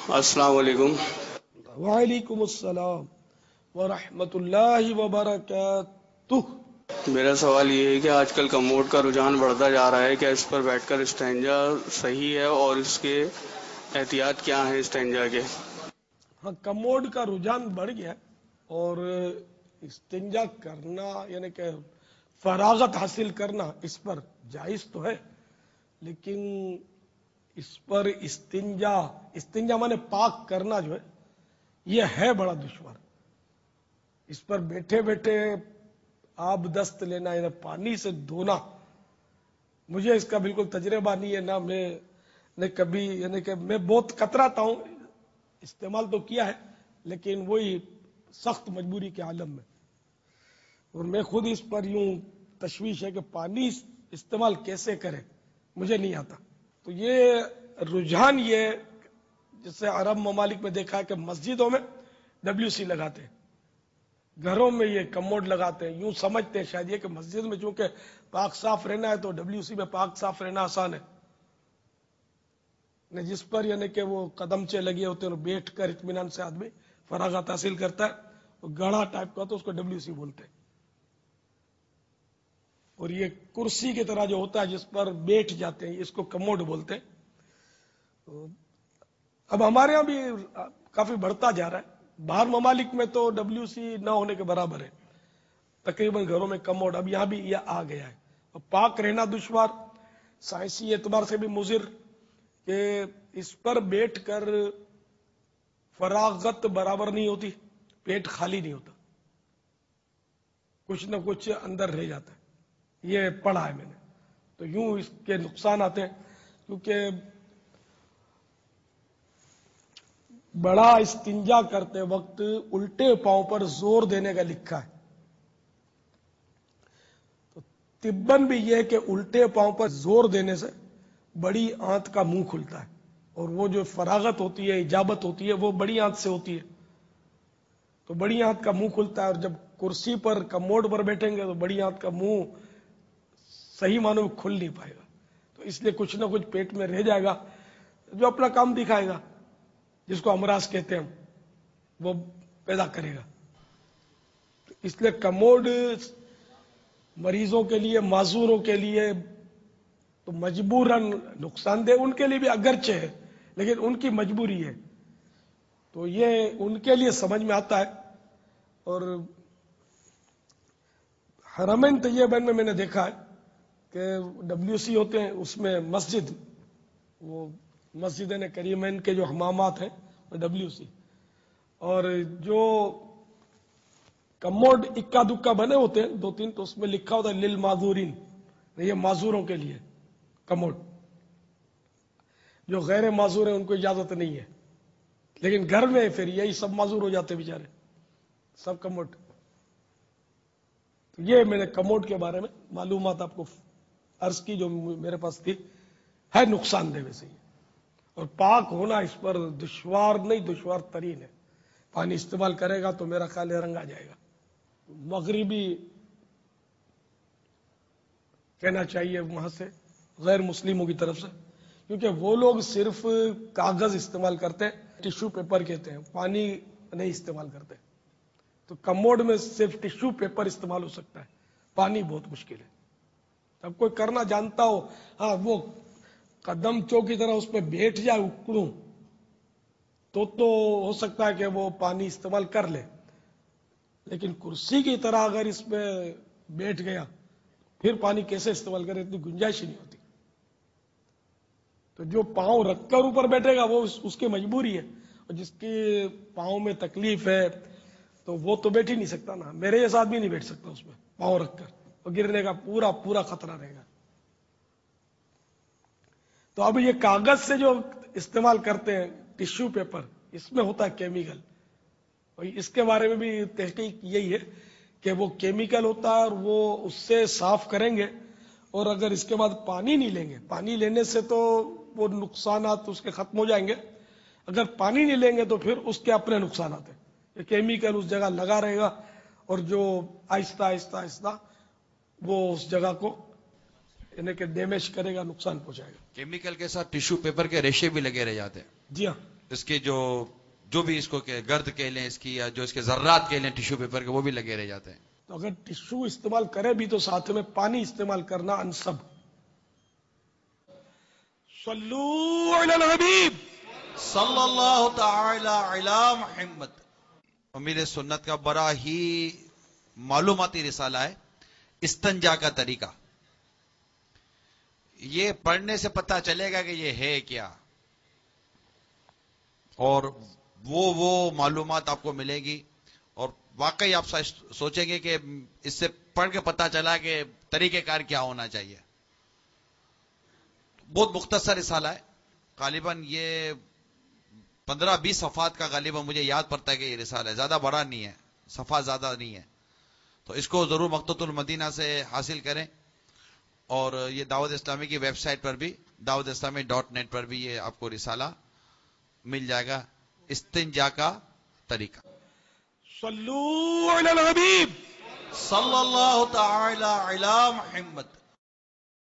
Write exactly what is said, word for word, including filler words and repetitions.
السلام علیکم۔ وعلیکم السلام ورحمۃ اللہ وبرکاتہ۔ میرا سوال یہ ہے کہ آج کل کموڈ کا رجحان بڑھتا جا رہا ہے، کیا اس پر بیٹھ کر اسٹینجا صحیح ہے اور اس کے احتیاط کیا ہیں اسٹینجا کے؟ ہاں، کموڈ کا رجحان بڑھ گیا اور استنجا کرنا یعنی کہ فراغت حاصل کرنا اس پر جائز تو ہے، لیکن اس پر استنجا استنجا مانے پاک کرنا جو ہے یہ ہے بڑا دشوار۔ اس پر بیٹھے بیٹھے آب دست لینا یعنی پانی سے دھونا، مجھے اس کا بالکل تجربہ نہیں ہے، نہ میں نے کبھی یعنی کہ میں بہت کتراتا ہوں، استعمال تو کیا ہے لیکن وہی سخت مجبوری کے عالم میں، اور میں خود اس پر یوں تشویش ہے کہ پانی استعمال کیسے کرے مجھے نہیں آتا۔ تو یہ رجحان یہ جسے عرب ممالک میں دیکھا ہے کہ مسجدوں میں ڈبلیو سی لگاتے ہیں، گھروں میں یہ کموڈ لگاتے ہیں، یوں سمجھتے ہیں شاید یہ کہ مسجد میں چونکہ پاک صاف رہنا ہے تو ڈبلیو سی میں پاک صاف رہنا آسان ہے، جس پر یعنی کہ وہ قدمچے لگے ہوتے ہیں اور بیٹھ کر اطمینان سے آدمی فراغت حاصل کرتا ہے، گڑھا ٹائپ کا تو اس کو ڈبلیو سی بولتے ہیں، اور یہ کرسی کی طرح جو ہوتا ہے جس پر بیٹھ جاتے ہیں اس کو کموڈ بولتے ہیں۔ اب ہمارے ہاں بھی کافی بڑھتا جا رہا ہے، باہر ممالک میں تو ڈبلیو سی نہ ہونے کے برابر ہے، تقریباً گھروں میں کموڈ، اب یہاں بھی یہ آ گیا ہے۔ اور پاک رہنا دشوار، سائنسی اعتبار سے بھی مضر کہ اس پر بیٹھ کر فراغت برابر نہیں ہوتی، پیٹ خالی نہیں ہوتا، کچھ نہ کچھ اندر رہ جاتا ہے، یہ پڑھا ہے میں نے۔ تو یوں اس کے نقصان آتے ہیں، کیونکہ بڑا استنجا کرتے وقت الٹے پاؤں پر زور دینے کا لکھا ہے، تو طباً بھی یہ کہ الٹے پاؤں پر زور دینے سے بڑی آنت کا منہ کھلتا ہے، اور وہ جو فراغت ہوتی ہے، اجابت ہوتی ہے، وہ بڑی آنت سے ہوتی ہے، تو بڑی آنت کا منہ کھلتا ہے، اور جب کرسی پر کموڈ پر بیٹھیں گے تو بڑی آنت کا منہ صحیح معنوں میں کھل نہیں پائے گا، تو اس لیے کچھ نہ کچھ پیٹ میں رہ جائے گا جو اپنا کام دکھائے گا، جس کو امراض کہتے ہیں وہ پیدا کرے گا۔ اس لیے کموڈ مریضوں کے لیے، معذوروں کے لیے تو مجبوراً نقصان دہ ان کے لیے بھی اگرچہ ہے، لیکن ان کی مجبوری ہے، تو یہ ان کے لیے سمجھ میں آتا ہے۔ اور حرمین طیبین میں میں نے دیکھا ہے کہ ڈبلیو سی ہوتے ہیں، اس میں مسجد وہ مسجدین کریمین کے جو حمامات ہیں وہ ڈبلیو سی، اور جو کموڈ اکا دکا بنے ہوتے ہیں دو تین، تو اس میں لکھا ہوتا ہے للمعذورین، یہ معذوروں کے لیے کموڈ، جو غیر معذور ہیں ان کو اجازت نہیں ہے، لیکن گھر میں پھر یہی سب معذور ہو جاتے بیچارے، سب کموڈ۔ یہ میں نے کموڈ کے بارے میں معلومات آپ کو عرض کی جو میرے پاس تھی، ہے نقصان دہ ویسے ہی، اور پاک ہونا اس پر دشوار نہیں، دشوار ترین ہے، پانی استعمال کرے گا تو میرا خیال ہے رنگ آ جائے گا۔ مغربی کہنا چاہیے وہاں سے غیر مسلموں کی طرف سے، کیونکہ وہ لوگ صرف کاغذ استعمال کرتے ہیں، ٹیشو پیپر کہتے ہیں، پانی نہیں استعمال کرتے، تو کموڈ میں صرف ٹیشو پیپر استعمال ہو سکتا ہے، پانی بہت مشکل ہے۔ اب کوئی کرنا جانتا ہو، ہاں وہ قدم چو کی طرح اس پہ بیٹھ جائے اکڑوں تو تو ہو سکتا ہے کہ وہ پانی استعمال کر لے، لیکن کرسی کی طرح اگر اس پہ بیٹھ گیا پھر پانی کیسے استعمال کرے، اتنی گنجائش ہی نہیں ہوتی۔ تو جو پاؤں رکھ کر اوپر بیٹھے گا وہ اس کی مجبوری ہے، اور جس کی پاؤں میں تکلیف ہے تو وہ تو بیٹھ ہی نہیں سکتا نا، میرے جیسا آدمی نہیں بیٹھ سکتا اس میں پاؤں رکھ کر، اور گرنے کا پورا پورا خطرہ رہے گا۔ تو اب یہ کاغذ سے جو استعمال کرتے ہیں ٹیشو پیپر، اس میں ہوتا ہے کیمیکل، اور اس کے بارے میں بھی تحقیق یہی ہے کہ وہ کیمیکل ہوتا ہے، اور وہ اس سے صاف کریں گے، اور اگر اس کے بعد پانی نہیں لیں گے، پانی لینے سے تو وہ نقصانات اس کے ختم ہو جائیں گے، اگر پانی نہیں لیں گے تو پھر اس کے اپنے نقصانات ہیں، یہ کیمیکل اس جگہ لگا رہے گا، اور جو آہستہ آہستہ آہستہ وہ اس جگہ کو یعنی کہ ڈیمیج کرے گا، نقصان پہنچائے گا۔ کیمیکل کے ساتھ ٹیشو پیپر کے ریشے بھی لگے رہ جاتے ہیں۔ جی ہاں، اس کے جو جو بھی اس کو کہ گرد کہہ لیں اس کی، یا جو اس کے ذرات کہہ لیں ٹیشو پیپر کے، وہ بھی لگے رہ جاتے ہیں. تو اگر ٹشو استعمال کرے بھی تو ساتھ میں پانی استعمال کرنا انسب. صلو علی الحبیب صلی اللہ تعالی علی محمد. امیر سنت کا بڑا ہی معلوماتی رسالہ ہے استنجا کا طریقہ. یہ پڑھنے سے پتہ چلے گا کہ یہ ہے کیا، اور وہ وہ معلومات آپ کو ملے گی، اور واقعی آپ سوچیں گے کہ اس سے پڑھ کے پتہ چلا کہ طریقہ کار کیا ہونا چاہیے. بہت مختصر رسالہ ہے، غالباً یہ پندرہ بیس صفحات کا غالباً مجھے یاد پڑتا ہے کہ یہ رسالہ ہے، زیادہ بڑا نہیں ہے، صفحہ زیادہ نہیں ہے. تو اس کو ضرور مکتبۃ المدینہ سے حاصل کریں، اور یہ دعوت اسلامی کی ویب سائٹ پر بھی دعوت اسلامی ڈاٹ نیٹ پر بھی یہ آپ کو رسالہ مل جائے گا، استنجا کا طریقہ. صلو علی الحبیب صلی اللہ تعالی علی محمد.